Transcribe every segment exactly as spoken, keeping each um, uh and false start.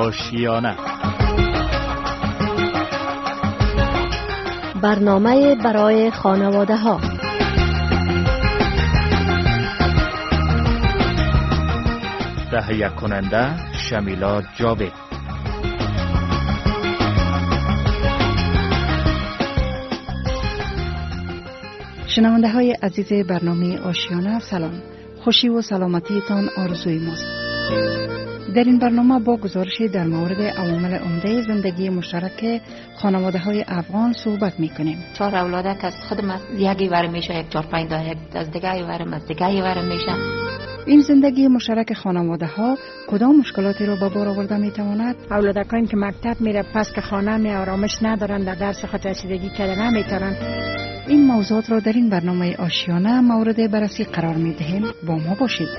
آشیانه، برنامه برای خانواده ها. تهیه کننده شمیلا جاوید. شنونده های عزیز برنامه آشیانه، سلام. خوشی و سلامتیتان آرزوی ماست. در این برنامه با گزارش در مورد عوامل عمده زندگی مشترک خانواده های افغان صحبت می کنیم. چهار اولادک از خودم از یکی ور میشه، یک چهار پنج تا یک از دیگه ورم از دیگه ور میشه. این زندگی مشترک خانواده ها کدام مشکلاتی را به بار آورده می تواند؟ اولادکان که مکتب میره پس که خانه می آرامش ندارن، در درس خود رسیدگی کردن نمیتونن. این موضوعات را در این برنامه آشیانه مورد بررسی قرار می دهیم. با ما باشید.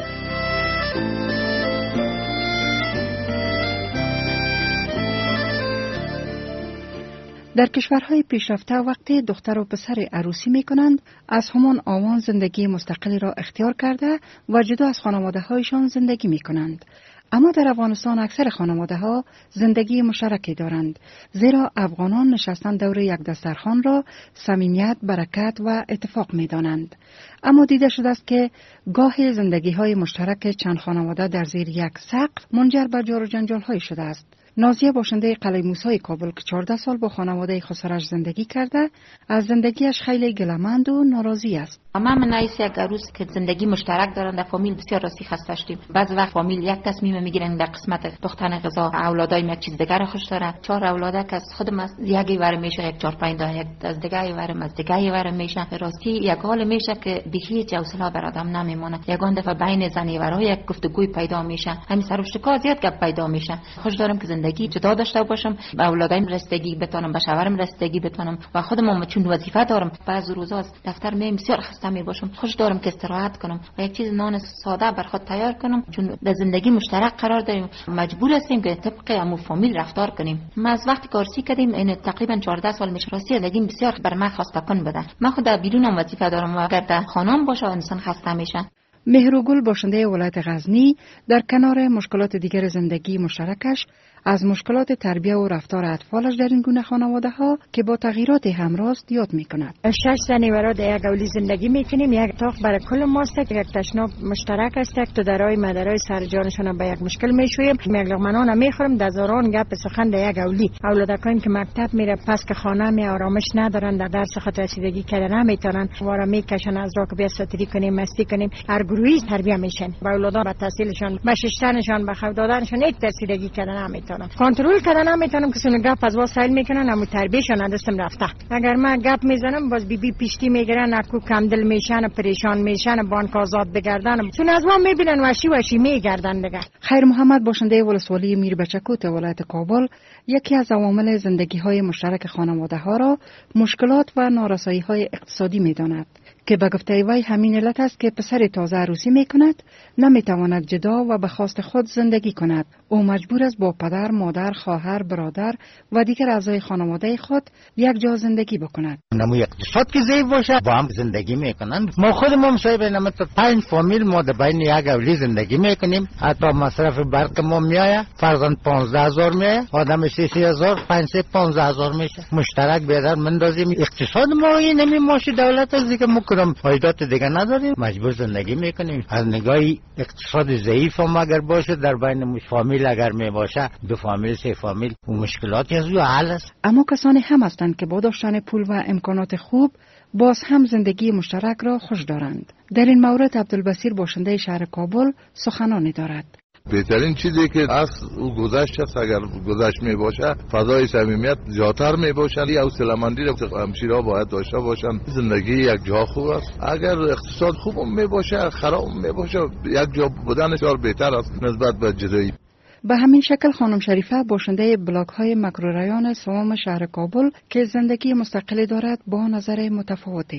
در کشورهای پیشرفته وقتی دختر و پسر عروسی می کنند، از همان آوان زندگی مستقلی را اختیار کرده و جدا از خانواده هایشان زندگی می کنند. اما در افغانستان اکثر خانواده ها زندگی مشترکی دارند، زیرا افغانان نشستن دور یک دسترخوان را صمیمیت، برکت و اتفاق می دانند. اما دیده شده است که گاهی زندگی های مشترک چند خانواده در زیر یک سقف منجر به جار و جنجال های شده است. نازیه باشنده قلعه موسی کابل که چهارده سال با خانواده خسرش زندگی کرده، از زندگیش خیلی گله‌مند و ناراضی است. ما من نایس یک عروس که زندگی مشترک دارن، در فامیل بسیار راستی خسته شدیم. بعض وقت فامیل یک تصمیم میگیرن در قسمت پختن غذا، اولادای یک چیز دیگر خوش داره. چهار اولادک از خودم از یکی ور میشه، یک چهار پنج تا یک از دیگه ورم از دیگه ور میشه. راستی یک حال میشه که به هیچ حوصله بر آدم نمیمونه. یگان دفعه بین زنیورا یک گفتگوی پیدا میشه، همین سر و شکا زیاد گپ پیدا میشه. خوش دارم که زندگی جدا داشته باشم، به اولادایم رسیدگی بتونم، به شوهرم رسیدگی بتونم و خودم چون وظیفه دارم. بعض روزا از دفتر میام بسیار خسته می باشم، خوش دارم که استراحت کنم و یک چیز نان ساده بر خود تیار کنم، چون در زندگی مشترک قرار داریم، مجبور هستیم که طبق همون فامیل رفتار کنیم. ما از وقتی کارسی کردیم، این تقریبا چهارده سال میشه، راستی زندگی بسیار بر من خسته کن بده. من خود بیرونم وظیفه دارم و اگر در خانه‌ام باشه انسان خسته میشه. مهرگل باشنده ولایت غزنی در کنار مشکلات دیگر زندگی مشترکش از مشکلات تربیت و رفتار اطفالش در این گونه خانواده ها که با تغییرات همراه یاد می کند. شش زنیورا در یک اولی زندگی میکنیم، یک اتاق برای کل ماست، یک تشناب مشترک است، یک تو درای مدرای سر جانشون به یک مشکل میشویم، یک لقمه میخوریم، دزاران گپ سخن در یک اولی. اولادکان که مکتب میره پس که خانه می آرامش ندارن، در درس خود رسیدگی کردن نمیتونن، وارا میکشن از راه که بیا ستری کنیم، مستی کنیم، هر گروهی تربیت میشن. اولادان به تحصیلشون، به ششتنشون، به خود دادنشون یک رسیدگی کردن نمیتونن. کنترل کردن نمیتونم که سن گپ از واسایل میکنن، اما تربیتشون ندستم رفته. اگر من گپ میزنم باز بی بی پیشتی میگیرن، اکو کمدل میشن، پریشان میشن، بانک آزاد بگردن، چون از ما میبینن وشی وشی میگردن دیگه. خیر محمد باشنده ولسوالی میر بچکوت ولایت کابل یکی از عوامل زندگی های مشترک خانواده ها را مشکلات و نارسایی های اقتصادی میداند که به گفته وی همین علت است که پسر تازه عروسی می کند، نمی تواند جدا و به خواست خود زندگی کند. او مجبور است با پدر، مادر، خواهر، برادر و دیگر اعضای خانواده خود یک جا زندگی بکند. نمو اقتصاد که ضعیف باشه با هم زندگی میکنند. ما خودمون صاحب نمو تا پنج فامیل ما در بین یک اولی زندگی میکنیم. حتی مصرف برق ما میآید، فرضاً پانزده هزار میآید، آدم سی سی هزار، پنج سی پانزده هزار میشه. مشترک بیادر مندازیم. اقتصاد ما این نمی ماشی دولت از دیگه مکرم فایدات دیگه نداریم، مجبور زندگی میکنیم. از نگاه اقتصاد ضعیف هم اگر باشه در بین فامیل اگر می باشه، دو فامیل سه فامیل، و مشکلاتی از او حل است. اما کسانی هم هستند که با داشتن پول و امکانات خوب باز هم زندگی مشترک را خوش دارند. در این مورد عبدالبصیر باشنده شهر کابل سخنانی دارد. بهترین چیزی که از او گذشت است، اگر گذشت می باشه فضای صمیمیت زیادتر می باشه. یا حوصله‌مندی را همشیرا باید داشته باشند. زندگی یک جا خوب است. اگر اقتصاد خوب می باشه، خراب می باشه، یک جا بودن بسیار بهتر است نسبت به جدایی. به همین شکل خانم شریفه باشنده بلاک های مکروریان سوم شهر کابل که زندگی مستقلی دارد با نظر متفاوتی.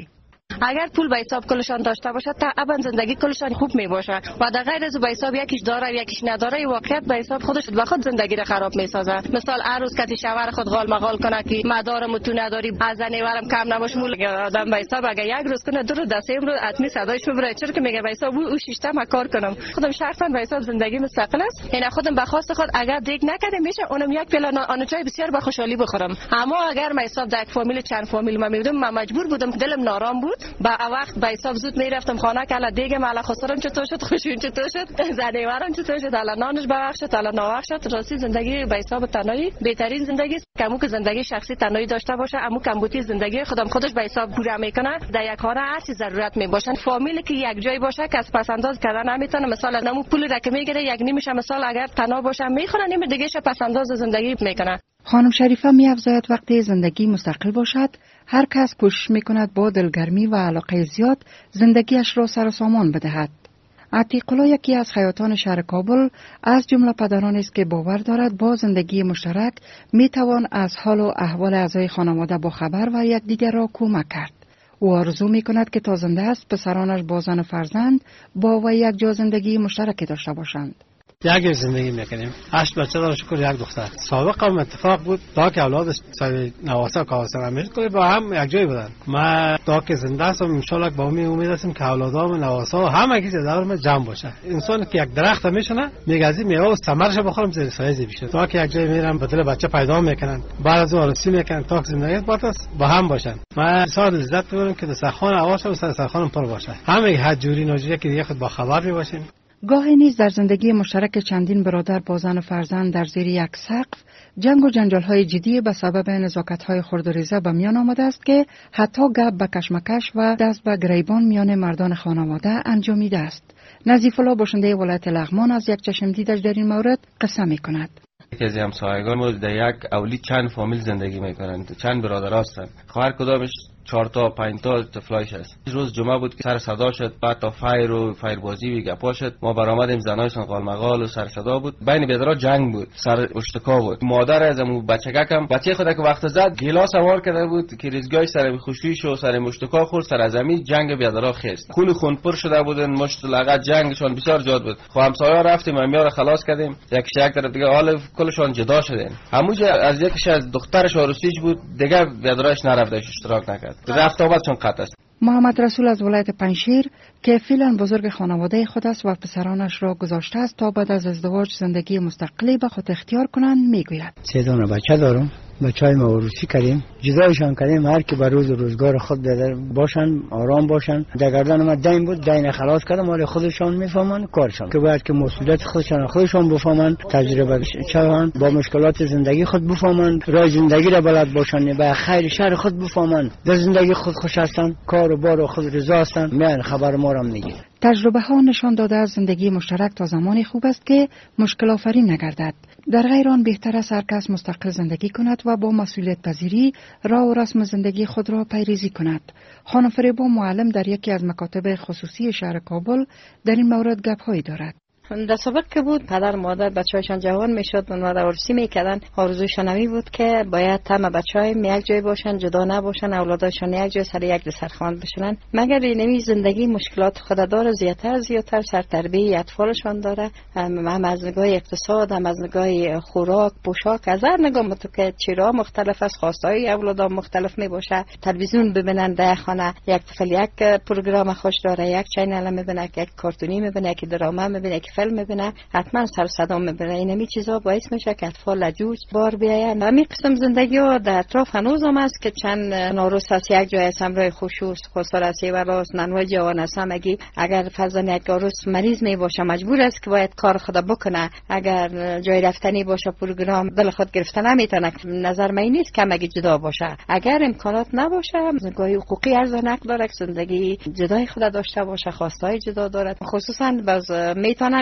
اگر پول به حساب کلشان داشته باشد طبعا زندگی کلشان خوب می باشه و در غیر از به حساب یکیش داره یکیش نداره واقعیت به حساب خودش به خود زندگی را خراب می سازه. مثال هر روز کسی شوهر خود غال مغال کنه که مدارم تو نداری از زنیورم کم نباش مول آدم به حساب اگر یک روز کنه دو روز دسته روز حتمی صدایش میبره چرا که میگه به حساب او شش تا کار کنم خودم شخصا به حساب زندگی مستقل است. یعنی خودم به خواست خود اگر دیگ نکرده میشه اونم یک پلان آن چای بسیار با خوشحالی بخورم. اما اگر به حساب در فامیل چند فامیل ما میبودم من مجبور بودم دلم نارام بود با وقت به حساب زود میرفتم خانه که الان دیگه مالا خسرم چطور شد خوشون چطور شد زنیورم چطور شد الان نانش ببخشید الان ناوخت شد. راستی زندگی به حساب تنهایی بهترین زندگی است. کمو که زندگی شخصی تنهایی داشته باشه اما کمبودی زندگی خودم خودش به حساب پورا میکنه. در یک خانه هر چیز ضرورت می باشن فامیلی که یک جای باشه کس پس انداز کردن نمیتونه. مثلا نمو پول را که میگیره یک نیمش مثلا اگر تنها باشه میخوره نیم دیگه ش پس انداز زندگی میکنه. خانم شریفه می افزاید وقتی زندگی مستقل باشد هر کس کوشش میکند با دلگرمی و علاقه زیاد زندگیش را سر و سامان بدهد. عتیق الله یکی از خیاطان شهر کابل از جمله پدرانی است که باور دارد با زندگی مشترک می توان از حال و احوال اعضای خانواده با خبر و یکدیگر را کمک کرد. او آرزو می کند که تا زنده است پسرانش با زن و فرزند با و یک جا زندگی مشترک داشته باشند. یک زندگی میکنیم. هشت بچه داره شکر یک دختر. سابقا هم اتفاق بود تا که اولادش سال نواسه و کاسه همیشه با هم یک جای بودن. ما تا که زنده هستم ان شاء الله با امید هستیم که اولادام و نواسه و همه چیز در ما جمع باشه. انسان که یک درخت میشنه میگازی میوه و ثمرش بخورم زیر سایه بشه. تا که یک جای میرم بدل بچه پیدا میکنن. بعد از اون آرسی میکنن تا که زندگی باشه با هم باشن. ما سال لذت ببریم که دسترخوان اواشه و دسترخوان پر باشه. همه هر جوری نوجوری که دیگه خود با خبر باشیم. گاهی نیز در زندگی مشترک چندین برادر با زن و فرزند در زیر یک سقف جنگ و جنجال‌های جدی به سبب نزاکت‌های خرد و ریزه به میان آمده است که حتی گپ به کشمکش و دست به گریبان میان مردان خانواده انجامیده است. نظیف الله باشنده ولایت لغمان از یک چشم دیدش در این مورد قصه می‌کند. یکی از همسایگان در یک اولی چند فامیل زندگی میکنند، چند برادر هستند. هر کدامش چهار تا پنج تا طفلایش هست. روز جمعه بود که سر صدا شد، بعد تا فایر و فایر بازی و گپا شد. ما برآمدیم زنایشان قال مقال و سر صدا بود. بین بیادرها جنگ بود، سر اشتکا بود. مادر از امو بچگکم بچه خود که وقت زد گلاس سوار کرده بود که ریزگاهی سر خوشویش و سر مشتکا خورد، سر زمین جنگ بیادرها خست. خون خون پر شده بودن، مشت لغت جنگشان بسیار زیاد بود. خو همسایه‌ها رفتیم امیار رو خلاص کردیم. یکیش یک طرف دیگه حال کلشان جدا شدن. همونجا از یکیش از دخترش عروسیش بود، دیگه بیادرش نرفتش اشتراک نکرد. رفت آمد چون قطع است. محمد رسول از ولایت پنجشیر که فعلا بزرگ خانواده خود است و پسرانش را گذاشته است تا بعد از ازدواج زندگی مستقلی به خود اختیار کنند میگوید. سه دانه بچه دارم. بچهای ما عروسی کردیم، جدایشان کردیم، هر کی بر روز روزگار خود باشن، آرام باشن. در گردن ما دین بود، دین خلاص کردم، مال خودشان میفهمن کارشان که باید که مسئولیت خودشان خودشان بفهمن، تجربه چون با مشکلات زندگی خود بفهمن، راه زندگی را بلد باشن، به خیر شر خود بفهمن، در زندگی خود خوش هستن، کار و بار خود رضا هستن. میان خبر ما را میگه. تجربه ها نشان داده از زندگی مشترک تا زمانی خوب است که مشکل آفرین نگردد. در غیر آن بهتر است هر کس مستقل زندگی کند و با مسئولیت پذیری راه و رسم زندگی خود را پیریزی کند. خانم فریبا معلم در یکی از مکاتب خصوصی شهر کابل در این مورد گپ هایی دارد. در سابق که بود پدر مادر بچه‌هاشون جوان میشد و عروسی میکردن، آرزوشان همی بود که باید تمام بچه‌هایم یک جای باشن، جدا نباشن، اولادشون یک جای سر یک دسترخوان بشینن. مگر اینمی زندگی مشکلات خود داره، زیادتر زیادتر سر تربیت اطفالشون داره، هم از نگاه اقتصاد، هم از نگاه خوراک، پوشاک، از هر نگاه متوکه چیرا مختلف است، خواستهای اولادها مختلف می باشه. تلویزیون ببینن در خانه، یک طفل یک پروگرام خوش داره، یک چینل میبینه، یک کارتونی میبینه، یک دراما میبینه، یک فیلم میبینه، حتما سر صدا میبینه. اینمی چیزا باعث میشه که اطفال لجوج بار بیاین. همین قسم زندگی ها در اطراف هنوز هم است که چند ناروس هست یک جای سمرای خوشوس خسار است و راست ننوای جوان است. همگی اگر فرزن یک عروس مریض می باشه مجبور است که باید کار خود بکنه. اگر جای رفتنی باشه پروگرام دل خود گرفتن نمیتونه. نظر من نیست که همگی جدا باشه. اگر امکانات نباشه زندگی حقوقی ارزش داره که زندگی جدای خود داشته باشه، خواستای جدا دارد. خصوصا باز میتونن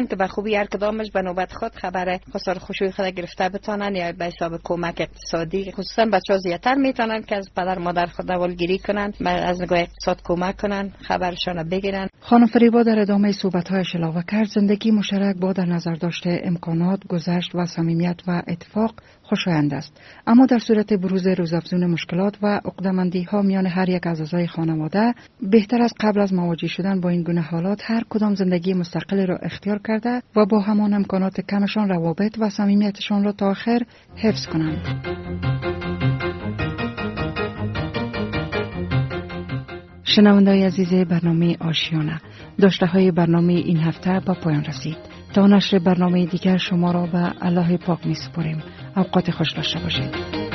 که به خوبی هر کدامش به نوبت خود خبر خسار خوشوی خود گرفته بتانن یا به حساب کمک اقتصادی، خصوصا بچه‌ها زیاتر میتونن که از پدر مادر خود اولگیری کنن، از نگاه اقتصاد کمک کنن، خبرشان بگیرن. خانم فریبا در ادامه صحبت‌هایش علاوه کرد زندگی مشترک با در نظر داشته امکانات، گذشت و صمیمیت و اتفاق خوشایند است، اما در صورت بروز روزافزون مشکلات و عقده‌مندی‌ها میان هر یک از اعضای خانواده بهتر است قبل از مواجه شدن با این گونه حالات هر کدام زندگی مستقلی را اختیار کرده و با همان امکانات کمشان روابط و صمیمیتشان را تا آخر حفظ کنند. شنونده‌های عزیز برنامه آشیانه، داشته های برنامه این هفته با پایان رسید. تا نشر برنامه دیگر شما را به الله پاک می سپاریم. اوقات خوش داشته باشید.